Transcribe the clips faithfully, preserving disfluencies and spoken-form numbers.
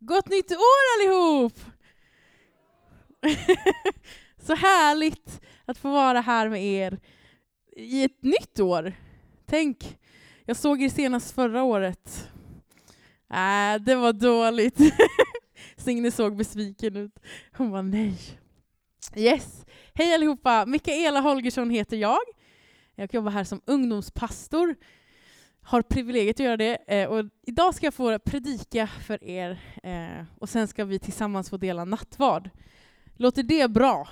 Gott nytt år allihop! Så härligt att få vara här med er i ett nytt år. Tänk, jag såg er senast förra året. Äh, det var dåligt. Signe såg besviken ut. Hon var nej. Yes. Hej allihopa, Mikaela Holgersson heter jag. Jag jobbar här som ungdomspastor. Har privilegiet att göra det. Eh, och idag ska jag få predika för er. Eh, och sen ska vi tillsammans få dela nattvard. Låter det bra?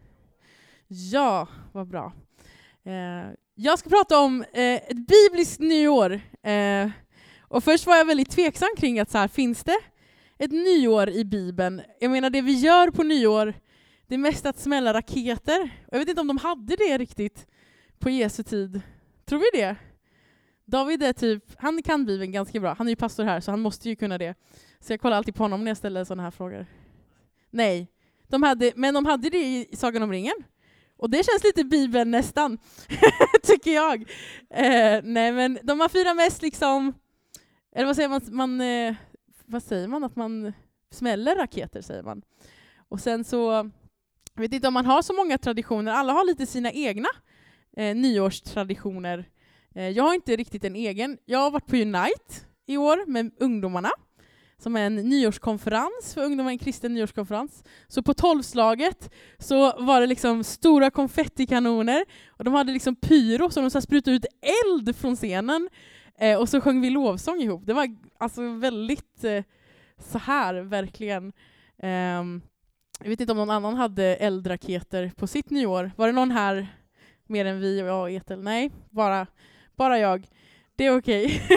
Ja, vad bra. Eh, jag ska prata om eh, ett bibliskt nyår. Eh, och först var jag väldigt tveksam kring att så här, finns det ett nyår i Bibeln? Jag menar det vi gör på nyår, det är mest att smälla raketer. Jag vet inte om de hade det riktigt på Jesu tid. Tror vi det? David är typ, han kan Bibeln ganska bra. Han är ju pastor här så han måste ju kunna det. Så jag kollar alltid på honom när jag ställer sådana här frågor. Nej, de hade, men de hade det i Sagan om ringen. Och det känns lite Bibeln nästan, tycker jag. Eh, nej men de har fyra mest liksom, eller vad säger man, man eh, vad säger man, att man smäller raketer säger man. Och sen så, jag vet inte om man har så många traditioner, alla har lite sina egna eh, nyårstraditioner. Eh, jag har inte riktigt en egen, jag har varit på Unite i år med ungdomarna. Som är en nyårskonferens för ungdomar, en kristen nyårskonferens. Så på tolvslaget så var det liksom stora konfettikanoner. Och de hade liksom pyro så de så sprutade ut eld från scenen. Eh, och så sjöng vi lovsång ihop. Det var alltså väldigt eh, så här, verkligen. Eh, jag vet inte om någon annan hade eldraketer på sitt nyår. Var det någon här mer än vi och jag och Etel? Nej, bara, bara jag. Det är okej. Okay.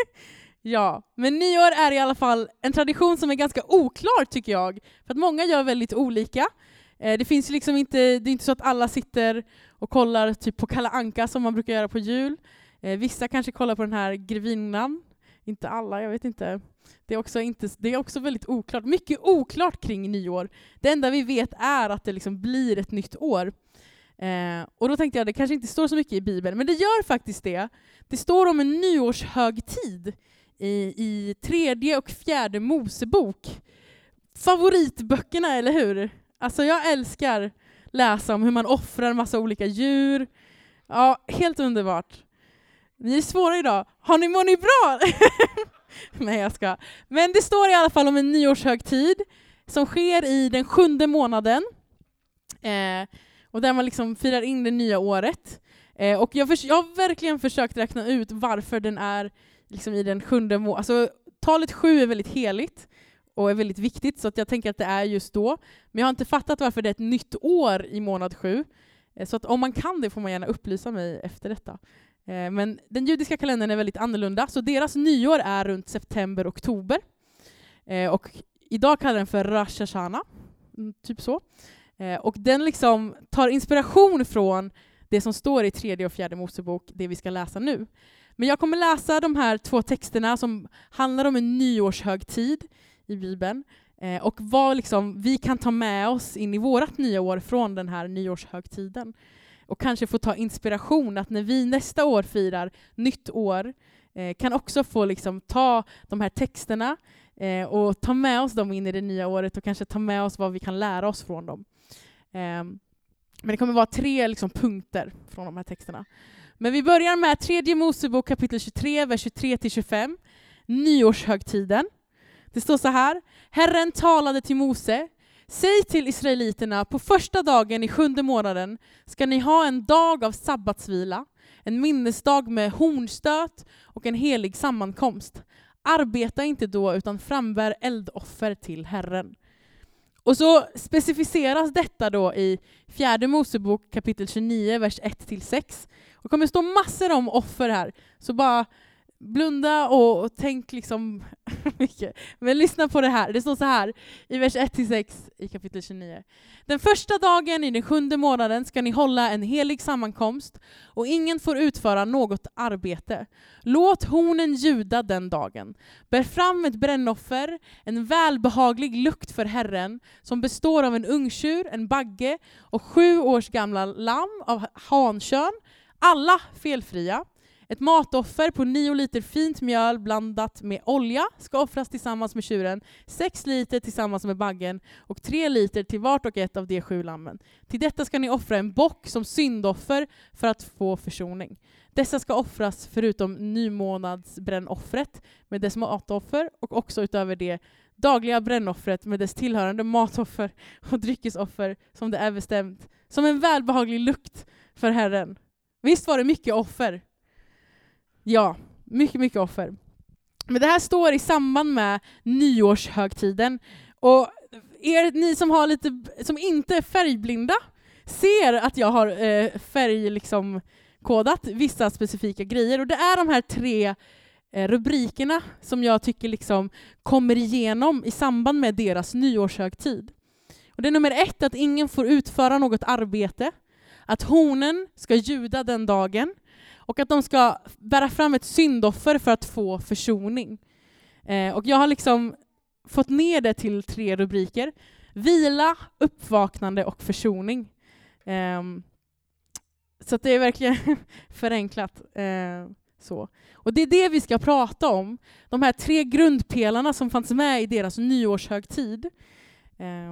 Ja, men nyår är i alla fall en tradition som är ganska oklar tycker jag. För att många gör väldigt olika. Eh, det finns liksom inte, det är inte så att alla sitter och kollar typ på Kalle Anka som man brukar göra på jul. Eh, vissa kanske kollar på den här grevinnan. Inte alla, jag vet inte. Det är också, inte, det är också väldigt oklart. Mycket oklart kring nyår. Det enda vi vet är att det liksom blir ett nytt år. Eh, och då tänkte jag, det kanske inte står så mycket i Bibeln. Men det gör faktiskt det. Det står om en nyårshögtid. I, i tredje och fjärde Mosebok. Favoritböckerna, eller hur? Alltså jag älskar läsa om hur man offrar en massa olika djur. Ja, helt underbart. Ni är svåra idag. Har ni mår ni bra? Nej, jag ska. Men det står i alla fall om en nyårshögtid som sker i den sjunde månaden. Eh, och där man liksom firar in det nya året. Eh, och jag, för, jag har verkligen försökt räkna ut varför den är liksom i den sjunde må- alltså talet sju är väldigt heligt och är väldigt viktigt så att jag tänker att det är just då. Men jag har inte fattat varför det är ett nytt år i månad sju. Så att om man kan det får man gärna upplysa mig efter detta. Men den judiska kalendern är väldigt annorlunda så deras nyår är runt september, oktober. Och idag kallar den för Rosh Hashanah, typ så. Och den liksom tar inspiration från det som står i tredje och fjärde Mosebok, det vi ska läsa nu. Men jag kommer läsa de här två texterna som handlar om en nyårshögtid i Bibeln. Eh, och vad liksom vi kan ta med oss in i vårat nya år från den här nyårshögtiden. Och kanske få ta inspiration att när vi nästa år firar nytt år eh, kan också få liksom ta de här texterna eh, och ta med oss dem in i det nya året och kanske ta med oss vad vi kan lära oss från dem. Eh, men det kommer vara tre liksom, punkter från de här texterna. Men vi börjar med tredje Mosebok kapitel tjugotre, vers tjugotre till tjugofem. Nyårshögtiden. Det står så här. Herren talade till Mose. Säg till israeliterna, på första dagen i sjunde månaden ska ni ha en dag av sabbatsvila, en minnesdag med hornstöt och en helig sammankomst. Arbeta inte då utan frambär eldoffer till Herren. Och så specificeras detta då i fjärde Mosebok kapitel tjugonio, vers ett till sex. Det kommer stå massor om offer här. Så bara blunda och, och tänk liksom mycket. Men lyssna på det här. Det står så här i vers ett till sex i kapitel tjugonio. Den första dagen i den sjunde månaden ska ni hålla en helig sammankomst och ingen får utföra något arbete. Låt hornen ljuda den dagen. Bär fram ett brännoffer, en välbehaglig lukt för Herren som består av en ungtjur, en bagge och sju års gamla lamm av hankön. Alla felfria. Ett matoffer på nio liter fint mjöl blandat med olja ska offras tillsammans med tjuren, sex liter tillsammans med baggen och tre liter till vart och ett av de sju lammen. Till detta ska ni offra en bock som syndoffer för att få försoning. Dessa ska offras förutom nymånadsbrännoffret med dess matoffer och också utöver det dagliga brännoffret med dess tillhörande matoffer och dryckesoffer som det är bestämt, som en välbehaglig lukt för Herren. Visst var det mycket offer? Ja, mycket, mycket offer. Men det här står i samband med nyårshögtiden. Och er, ni som, har lite, som inte är färgblinda ser att jag har eh, färg liksom kodat vissa specifika grejer. Och det är de här tre eh, rubrikerna som jag tycker liksom kommer igenom i samband med deras nyårshögtid. Och det är nummer ett, att ingen får utföra något arbete. Att hornen ska ljuda den dagen. Och att de ska bära fram ett syndoffer för att få försoning. Eh, och jag har liksom fått ner det till tre rubriker. Vila, uppvaknande och försoning. Eh, så att det är verkligen förenklat. Eh, så. Och det är det vi ska prata om. De här tre grundpelarna som fanns med i deras nyårshögtid. Eh,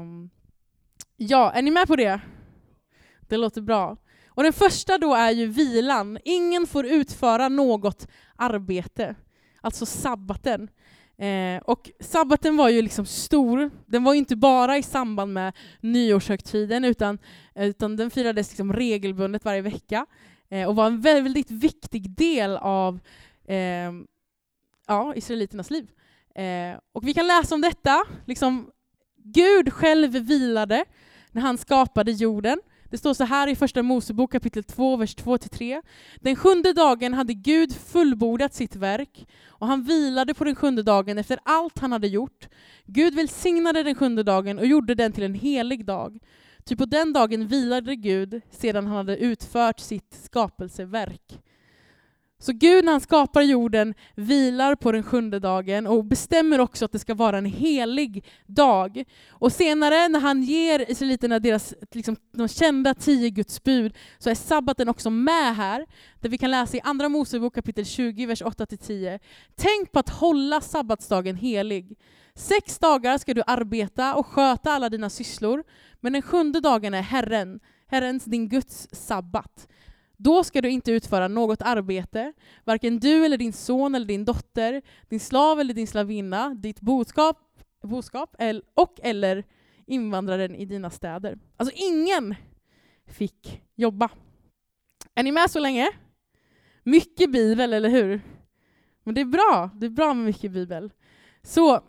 ja, är ni med på det? Det låter bra. Och den första då är ju vilan. Ingen får utföra något arbete. Alltså sabbaten. Eh, och sabbaten var ju liksom stor. Den var ju inte bara i samband med nyårshögtiden utan, utan den firades liksom regelbundet varje vecka. Eh, och var en väldigt viktig del av eh, ja, israeliternas liv. Eh, och vi kan läsa om detta. Liksom, Gud själv vilade när han skapade jorden. Det står så här i första Mosebok kapitel två, vers två till tre. Den sjunde dagen hade Gud fullbordat sitt verk och han vilade på den sjunde dagen efter allt han hade gjort. Gud välsignade den sjunde dagen och gjorde den till en helig dag. Ty på den dagen vilade Gud sedan han hade utfört sitt skapelseverk. Så Gud när han skapar jorden vilar på den sjunde dagen och bestämmer också att det ska vara en helig dag. Och senare när han ger israeliterna deras liksom, de kända tio Guds bud så är sabbaten också med här. Där vi kan läsa i andra Mosebok kapitel tjugo, vers åtta till tio. Tänk på att hålla sabbatsdagen helig. Sex dagar ska du arbeta och sköta alla dina sysslor. Men den sjunde dagen är Herren, Herrens din Guds sabbat. Då ska du inte utföra något arbete, varken du eller din son eller din dotter, din slav eller din slavinna, ditt boskap, boskap och eller invandraren i dina städer. Alltså ingen fick jobba. Är ni med så länge? Mycket bibel, eller hur? Men det är bra, det är bra med mycket bibel. Så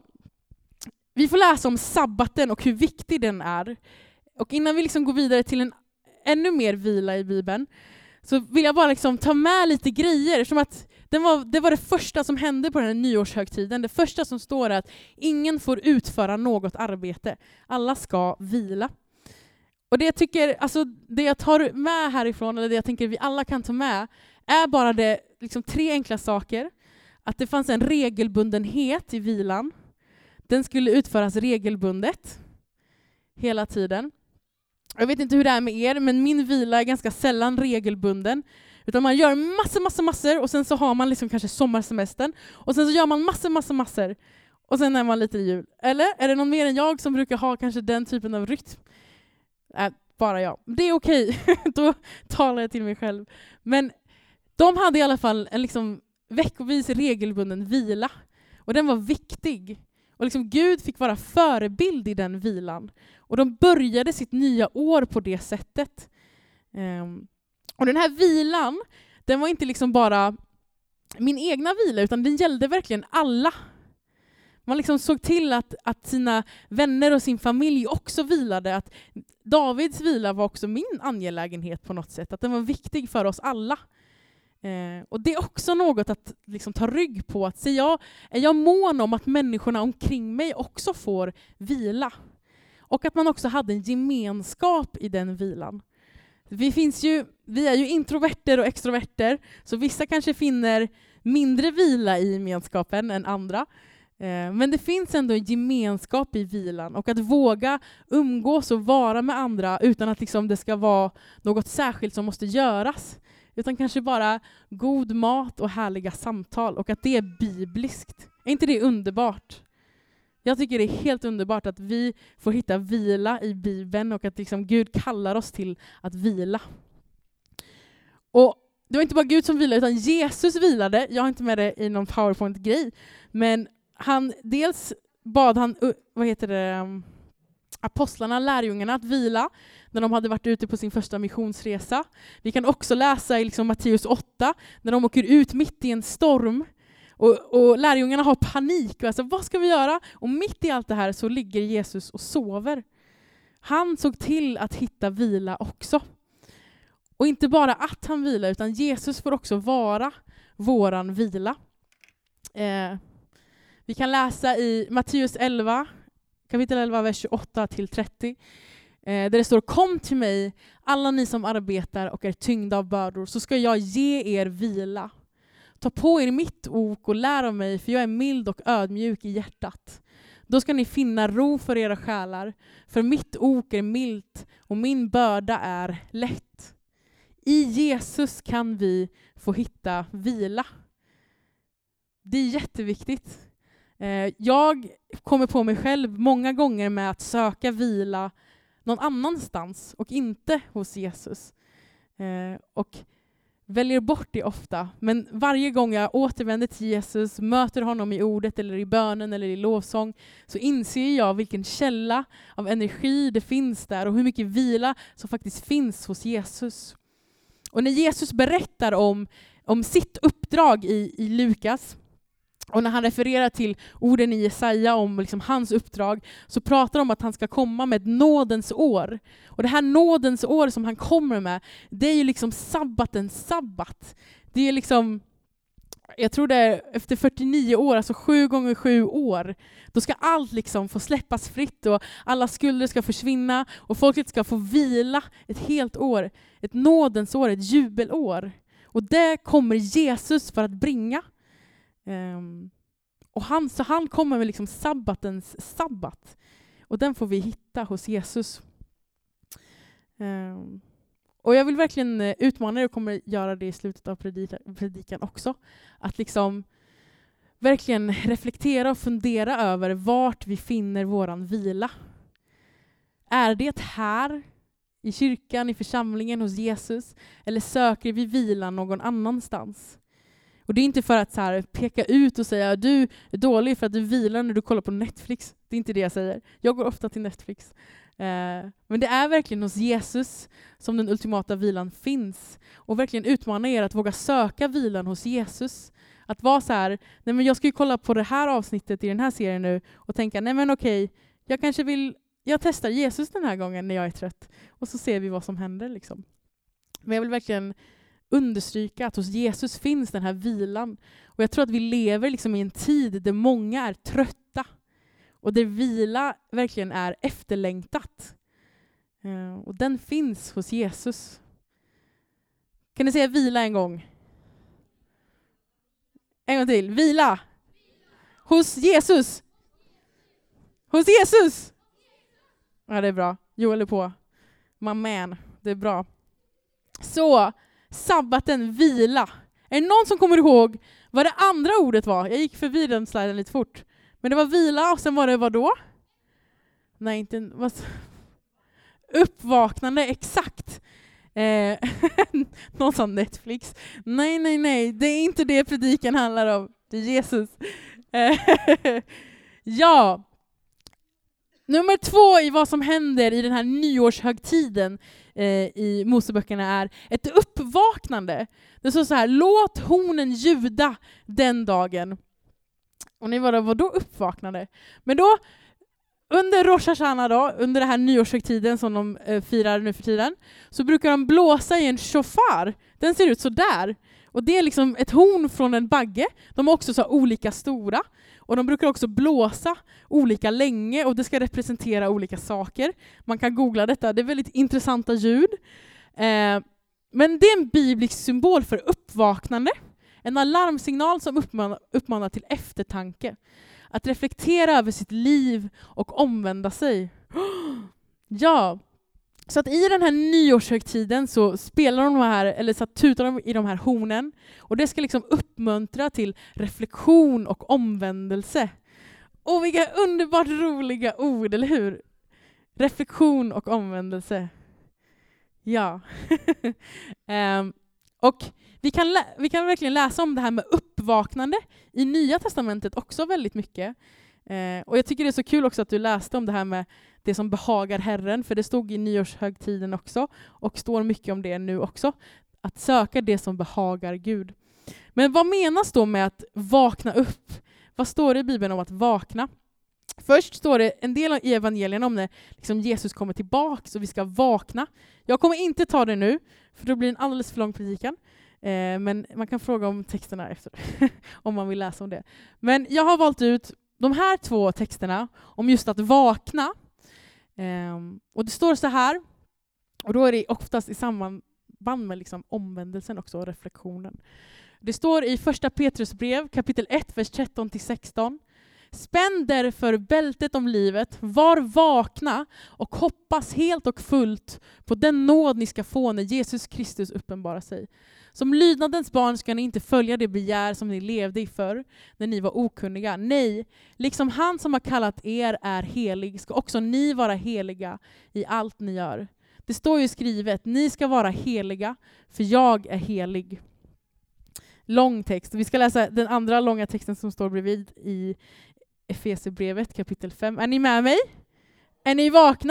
vi får läsa om sabbaten och hur viktig den är. Och innan vi liksom går vidare till en ännu mer vila i Bibeln så vill jag bara liksom ta med lite grejer. Som att det var, det var det första som hände på den här nyårshögtiden. Det första som står är att ingen får utföra något arbete. Alla ska vila. Och det jag tycker, alltså det jag tar med härifrån, eller det jag tänker vi alla kan ta med, är bara det liksom tre enkla saker. Att det fanns en regelbundenhet i vilan. Den skulle utföras regelbundet hela tiden. Jag vet inte hur det är med er, men min vila är ganska sällan regelbunden. Utan man gör massor, massor, massor och sen så har man liksom kanske sommarsemestern. Och sen så gör man massor, massor, massor. Och sen är man lite i jul. Eller är det någon mer än jag som brukar ha kanske den typen av rytm? Äh, bara jag. Det är okej. Då talar jag till mig själv. Men de hade i alla fall en liksom veckovis regelbunden vila. Och den var viktig. Och liksom Gud fick vara förebild i den vilan. Och de började sitt nya år på det sättet. Um, och den här vilan, den var inte liksom bara min egna vila, utan den gällde verkligen alla. Man liksom såg till att, att sina vänner och sin familj också vilade. Att Davids vila var också min angelägenhet på något sätt. Att den var viktig för oss alla. Eh, och det är också något att liksom ta rygg på. Att se, jag, är jag mån om att människorna omkring mig också får vila? Och att man också hade en gemenskap i den vilan. Vi, finns ju, vi är ju introverter och extroverter. Så vissa kanske finner mindre vila i gemenskapen än andra. Eh, men det finns ändå en gemenskap i vilan. Och att våga umgås och vara med andra utan att liksom det ska vara något särskilt som måste göras. utan kanske bara god mat och härliga samtal, och att det är bibliskt. Är inte det underbart? Jag tycker det är helt underbart att vi får hitta vila i Bibeln, och att liksom Gud kallar oss till att vila. Och det var inte bara Gud som vilade, utan Jesus vilade. Jag har inte med det i någon PowerPoint-grej, men han, dels bad han, vad heter det, apostlarna, lärjungarna att vila när de hade varit ute på sin första missionsresa. Vi kan också läsa i liksom Matteus åtta, när de åker ut mitt i en storm. Och, och lärjungarna har panik. Alltså, vad ska vi göra? Och mitt i allt det här så ligger Jesus och sover. Han såg till att hitta vila också. Och inte bara att han vilar, utan Jesus får också vara våran vila. Eh, vi kan läsa i Matteus elva, kapitel elva, vers tjugoåtta till trettio. Eh, där det står: kom till mig, alla ni som arbetar och är tyngda av bördor, så ska jag ge er vila. Ta på er mitt ok och lär av mig, för jag är mild och ödmjuk i hjärtat. Då ska ni finna ro för era själar, för mitt ok är milt och min börda är lätt. I Jesus kan vi få hitta vila. Det är jätteviktigt. Jag kommer på mig själv många gånger med att söka vila någon annanstans och inte hos Jesus. Och väljer bort det ofta. Men varje gång jag återvänder till Jesus, möter honom i ordet eller i bönen eller i lovsång, så inser jag vilken källa av energi det finns där och hur mycket vila som faktiskt finns hos Jesus. Och när Jesus berättar om, om sitt uppdrag i, i Lukas, och när han refererar till orden i Jesaja om liksom hans uppdrag, så pratar de om att han ska komma med ett nådens år. Och det här nådens år som han kommer med, det är ju liksom sabbatens sabbat. Det är liksom, jag tror det är efter fyrtionio år, alltså sju gånger sju år, då ska allt liksom få släppas fritt och alla skulder ska försvinna och folket ska få vila ett helt år. Ett nådens år, ett jubelår. Och det kommer Jesus för att bringa. Um, och han, så han kommer med liksom sabbatens sabbat. Och den får vi hitta hos Jesus. Um, och jag vill verkligen utmana er, och kommer göra det i slutet av predika, predikan också. Att liksom verkligen reflektera och fundera över vart vi finner våran vila. Är det här i kyrkan, i församlingen, hos Jesus? Eller söker vi vila någon annanstans? Och det är inte för att så här peka ut och säga att du är dålig för att du vilar när du kollar på Netflix. Det är inte det jag säger. Jag går ofta till Netflix. Eh, men det är verkligen hos Jesus som den ultimata vilan finns. Och verkligen utmana er att våga söka vilan hos Jesus. Att vara så här, nej men jag ska ju kolla på det här avsnittet i den här serien nu och tänka, nej men okej, jag kanske vill, jag testar Jesus den här gången när jag är trött. Och så ser vi vad som händer liksom. Men jag vill verkligen understryka att hos Jesus finns den här vilan. Och jag tror att vi lever liksom i en tid där många är trötta. Och där vila verkligen är efterlängtat. Uh, och den finns hos Jesus. Kan ni säga vila en gång? En gång till. Vila! Hos Jesus! Hos Jesus! Ja, det är bra. Joel är på. My man. Det är bra. Så, sabbaten, vila. Är det någon som kommer ihåg vad det andra ordet var? Jag gick förbi den sliden lite fort. Men det var vila, och sen var det vad då? Nej, inte... Vad, uppvaknande, exakt. Eh, någon sa Netflix. Nej, nej, nej. Det är inte det predikan handlar om. Det är Jesus. Eh, ja. Nummer två i vad som händer i den här nyårshögtiden eh, i Moseböckerna är ett uppvaknande. Det står så här: låt hornen ljuda den dagen. Och ni var då uppvaknande. Men då under Rosh Hashanah då, under den här nyårshögtiden som de eh, firar nu för tiden, så brukar de blåsa i en shofar. Den ser ut så där. Och det är liksom ett horn från en bagge. De är också så olika stora. Och de brukar också blåsa olika länge, och det ska representera olika saker. Man kan googla detta, det är väldigt intressanta ljud. Eh, men det är en biblisk symbol för uppvaknande. En alarmsignal som uppmanar, uppmanar till eftertanke. Att reflektera över sitt liv och omvända sig. Ja, Så att i den här nyårshögtiden så spelar de här, eller så tutar de i de här hornen. Och det ska liksom uppmuntra till reflektion och omvändelse. Och vilka underbart roliga ord, eller hur? Reflektion och omvändelse. Ja. um, och vi kan, lä- vi kan verkligen läsa om det här med uppvaknande i Nya testamentet också väldigt mycket. Uh, och jag tycker det är så kul också att du läste om det här med det som behagar Herren, för det stod i nyårshögtiden också och står mycket om det nu också. Att söka det som behagar Gud. Men vad menas då med att vakna upp? Vad står det i Bibeln om att vakna? Först står det en del i evangelierna om när liksom Jesus kommer tillbaka så vi ska vakna. Jag kommer inte ta det nu, för då blir det en alldeles för lång predikan. Eh, men man kan fråga om texterna efter, om man vill läsa om det. Men jag har valt ut de här två texterna om just att vakna. Eh, och det står så här, och då är det oftast i samband med liksom omvändelsen också och reflektionen. Det står i första Petrus brev, kapitel ett, vers tretton till sexton. Spänn därför bältet om livet, var vakna och hoppas helt och fullt på den nåd ni ska få när Jesus Kristus uppenbarar sig. Som lydnadens barn ska ni inte följa det begär som ni levde i förr, när ni var okunniga. Nej, liksom han som har kallat er är helig, ska också ni vara heliga i allt ni gör. Det står ju skrivet, ni ska vara heliga, för jag är helig. Lång text. Vi ska läsa den andra långa texten som står bredvid i Efesierbrevet kapitel fem. Är ni med mig? Är ni vakna?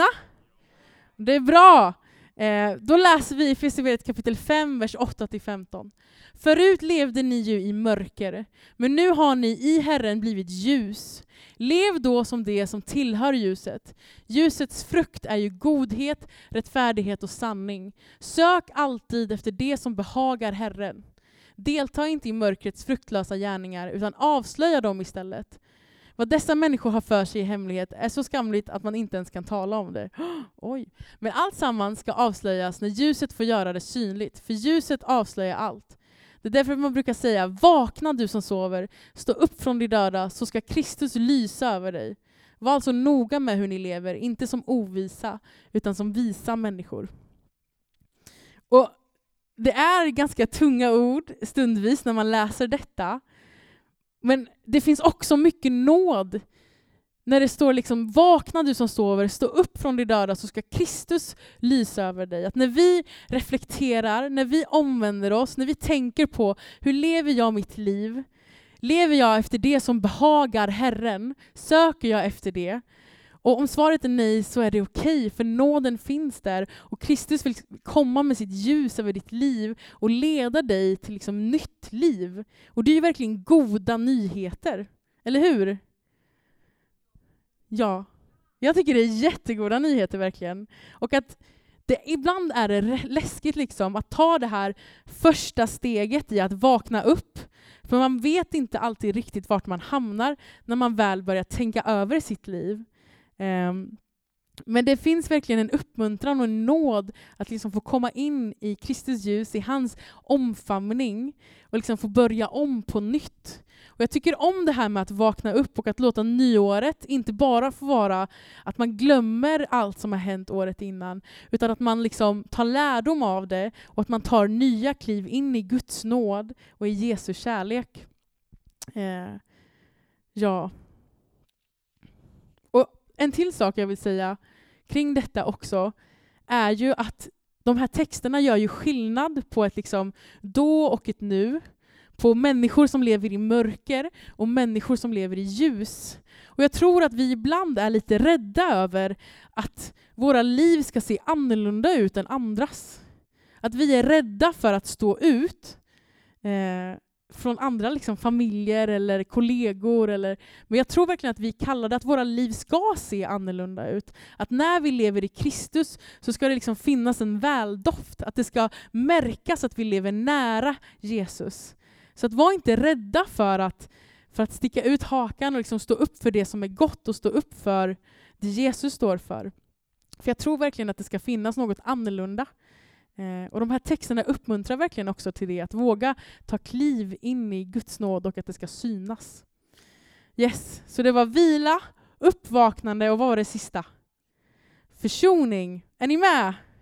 Det är bra. Eh, då läser vi Efesierbrevet kapitel fem, vers åtta till femton. Förut levde ni ju i mörker, men nu har ni i Herren blivit ljus. Lev då som det som tillhör ljuset. Ljusets frukt är ju godhet, rättfärdighet och sanning. Sök alltid efter det som behagar Herren. Delta inte i mörkrets fruktlösa gärningar, utan avslöja dem istället. Vad dessa människor har för sig i hemlighet är så skamligt att man inte ens kan tala om det. Oj. Men allt samman ska avslöjas när ljuset får göra det synligt, för ljuset avslöjar allt. Det är därför man brukar säga, vakna du som sover, stå upp från de döda, så ska Kristus lysa över dig. Var alltså noga med hur ni lever, inte som ovisa, utan som visa människor. Och det är ganska tunga ord stundvis när man läser detta. Men det finns också mycket nåd. När det står liksom, vakna du som sover, stå upp från de döda, så ska Kristus lysa över dig. Att när vi reflekterar, när vi omvänder oss, när vi tänker på hur lever jag mitt liv? Lever jag efter det som behagar Herren? Söker jag efter det? Och om svaret är nej, så är det okej, för nåden finns där. Och Kristus vill komma med sitt ljus över ditt liv och leda dig till liksom nytt liv. Och det är ju verkligen goda nyheter. Eller hur? Ja, jag tycker det är jättegoda nyheter verkligen. Och att det, ibland är det läskigt liksom att ta det här första steget i att vakna upp. För man vet inte alltid riktigt vart man hamnar när man väl börjar tänka över sitt liv. Um, men det finns verkligen en uppmuntran och en nåd att liksom få komma in i Kristus ljus, i hans omfamning och liksom få börja om på nytt. Och jag tycker om det här med att vakna upp och att låta nyåret inte bara få vara att man glömmer allt som har hänt året innan, utan att man liksom tar lärdom av det och att man tar nya kliv in i Guds nåd och i Jesu kärlek. Uh, ja. En till sak jag vill säga kring detta också är ju att de här texterna gör ju skillnad på ett liksom då och ett nu. På människor som lever i mörker och människor som lever i ljus. Och jag tror att vi ibland är lite rädda över att våra liv ska se annorlunda ut än andras. Att vi är rädda för att stå ut. Eh, från andra liksom, familjer eller kollegor. Eller, men jag tror verkligen att vi kallar det att våra liv ska se annorlunda ut. Att när vi lever i Kristus så ska det liksom finnas en väldoft. Att det ska märkas att vi lever nära Jesus. Så att var inte rädda för att, för att sticka ut hakan och liksom stå upp för det som är gott och stå upp för det Jesus står för. För jag tror verkligen att det ska finnas något annorlunda. Eh, och de här texterna uppmuntrar verkligen också till det. Att våga ta kliv in i Guds nåd och att det ska synas. Yes, så det var vila, uppvaknande och vad var det sista? Försoning. Är ni med?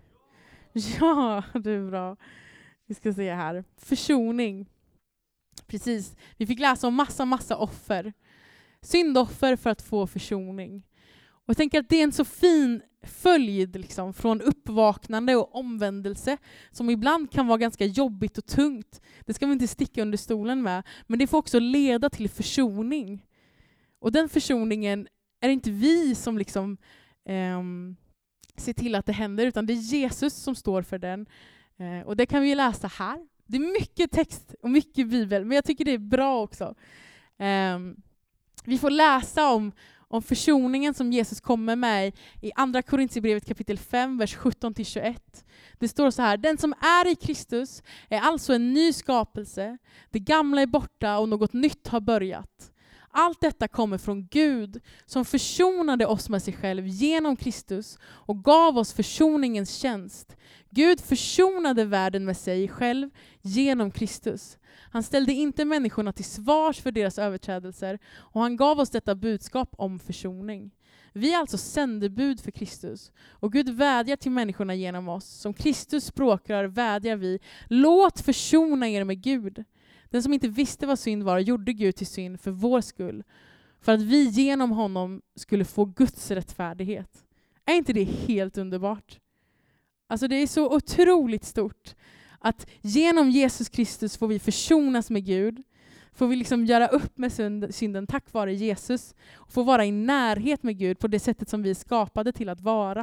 Ja, det är bra. Vi ska se här. Försoning. Precis. Vi fick läsa om massa, massa offer. Syndoffer för att få försoning. Och jag tänker att det är en så fin följd liksom, från uppvaknande och omvändelse som ibland kan vara ganska jobbigt och tungt. Det ska vi inte sticka under stolen med. Men det får också leda till försoning. Och den försoningen är inte vi som liksom, um, ser till att det händer, utan det är Jesus som står för den. Uh, och det kan vi läsa här. Det är mycket text och mycket bibel, men jag tycker det är bra också. Um, vi får läsa om Om försoningen som Jesus kommer med i andra Korinthierbrevet kapitel fem, vers sjutton till tjugoett. Det står så här: den som är i Kristus är alltså en ny skapelse. Det gamla är borta och något nytt har börjat. Allt detta kommer från Gud som försonade oss med sig själv genom Kristus och gav oss försoningens tjänst. Gud försonade världen med sig själv genom Kristus. Han ställde inte människorna till svars för deras överträdelser och han gav oss detta budskap om försoning. Vi är alltså sändebud för Kristus och Gud vädjar till människorna genom oss. Som Kristus språkrör vädjar vi: låt försona er med Gud. Den som inte visste vad synd var gjorde Gud till synd för vår skull, för att vi genom honom skulle få Guds rättfärdighet. Är inte det helt underbart? Alltså det är så otroligt stort. Att genom Jesus Kristus får vi försonas med Gud. Får vi liksom göra upp med synden tack vare Jesus. Och få vara i närhet med Gud på det sättet som vi är skapade till att vara.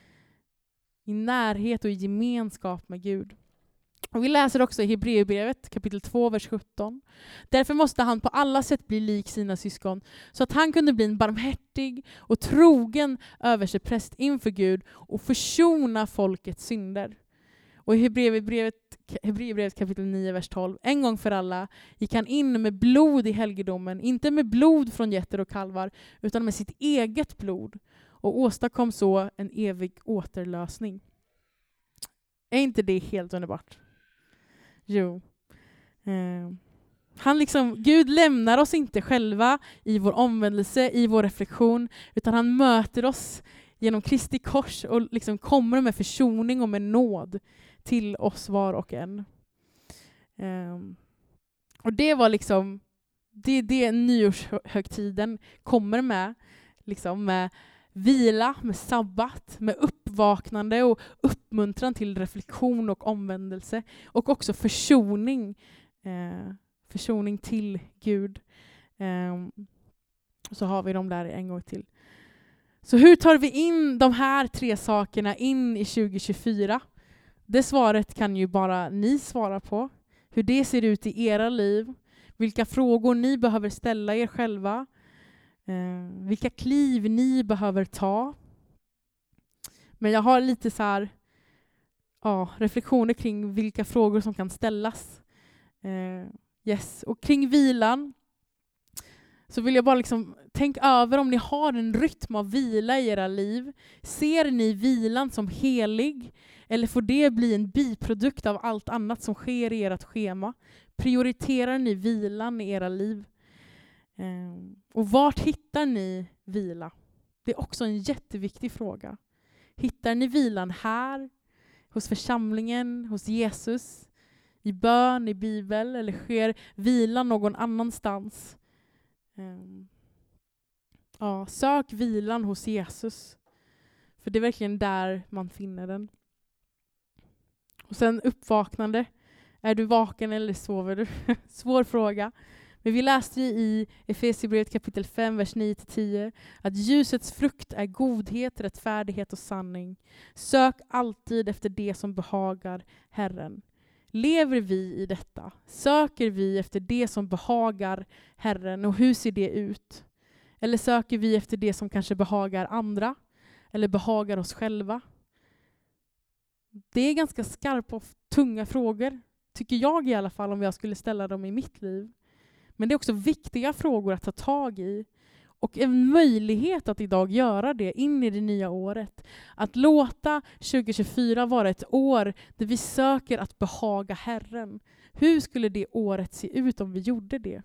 I närhet och i gemenskap med Gud. Och vi läser också i Hebreerbrevet kapitel två, vers sjutton. Därför måste han på alla sätt bli lik sina syskon, så att han kunde bli en barmhärtig och trogen överstepräst inför Gud och försona folkets synder. Och i Hebreerbrevet, Hebreerbrevet kapitel nio, vers tolv. En gång för alla gick han in med blod i helgedomen, inte med blod från getter och kalvar, utan med sitt eget blod, och åstadkom så en evig återlösning. Är inte det helt underbart? Jo. Eh. Han liksom, Gud lämnar oss inte själva i vår omvändelse, i vår reflektion, utan han möter oss genom Kristi kors och liksom kommer med försoning och med nåd till oss var och en. Um, och det var liksom, det är det nyårshögtiden kommer med, liksom med vila, med sabbat, med uppvaknande och uppmuntran till reflektion och omvändelse. Och också försoning. Eh, försoning till Gud. Eh, så har vi dem där en gång till. Så hur tar vi in de här tre sakerna in i tjugo tjugofyra? Det svaret kan ju bara ni svara på. Hur det ser ut i era liv. Vilka frågor ni behöver ställa er själva. Eh, vilka kliv ni behöver ta. Men jag har lite så här, ja, reflektioner kring vilka frågor som kan ställas. Eh, yes. Och kring vilan så vill jag bara liksom tänka över om ni har en rytm av vila i era liv. Ser ni vilan som helig? Eller får det bli en biprodukt av allt annat som sker i ert schema? Prioriterar ni vilan i era liv? Um, och vart hittar ni vila? Det är också en jätteviktig fråga. Hittar ni vilan här? Hos församlingen? Hos Jesus? I bön, i Bibel? Eller sker vilan någon annanstans? Um, ja, sök vilan hos Jesus. För det är verkligen där man finner den. Och sen uppvaknande. Är du vaken eller sover du? Svår fråga. Men vi läste i Efesierbrevet kapitel fem, vers nio till tio att ljusets frukt är godhet, rättfärdighet och sanning. Sök alltid efter det som behagar Herren. Lever vi i detta? Söker vi efter det som behagar Herren? Och hur ser det ut? Eller söker vi efter det som kanske behagar andra? Eller behagar oss själva? Det är ganska skarpa och tunga frågor, tycker jag i alla fall, om jag skulle ställa dem i mitt liv. Men det är också viktiga frågor att ta tag i. Och en möjlighet att idag göra det in i det nya året. Att låta tjugo tjugofyra vara ett år där vi söker att behaga Herren. Hur skulle det året se ut om vi gjorde det?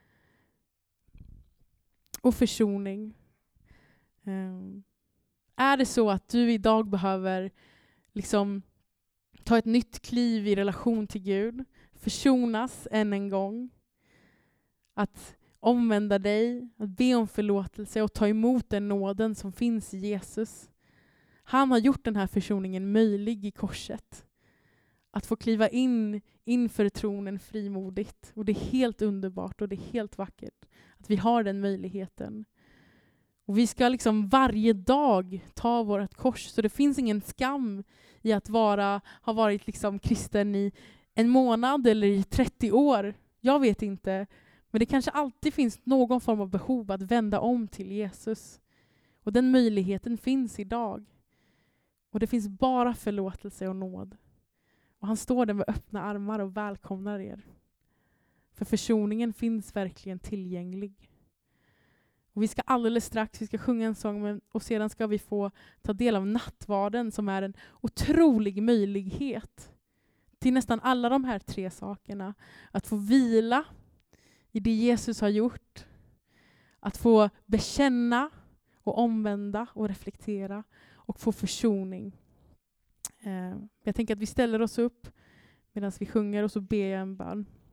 Och försoning. Um, är det så att du idag behöver liksom ta ett nytt kliv i relation till Gud, försonas än en gång, att omvända dig, att be om förlåtelse och ta emot den nåden som finns i Jesus. Han har gjort den här försoningen möjlig i korset. Att få kliva in inför tronen frimodigt. Och det är helt underbart och det är helt vackert att vi har den möjligheten. Och vi ska liksom varje dag ta vårt kors. Så det finns ingen skam i att vara, ha varit liksom kristen i en månad eller i trettio år. Jag vet inte. Men det kanske alltid finns någon form av behov att vända om till Jesus. Och den möjligheten finns idag. Och det finns bara förlåtelse och nåd. Och han står där med öppna armar och välkomnar er. För försoningen finns verkligen tillgänglig. Och vi ska alldeles strax, vi ska sjunga en sång och sedan ska vi få ta del av nattvarden som är en otrolig möjlighet till nästan alla de här tre sakerna. Att få vila i det Jesus har gjort. Att få bekänna och omvända och reflektera och få försoning. Jag tänker att vi ställer oss upp medan vi sjunger och så ber jag en bön.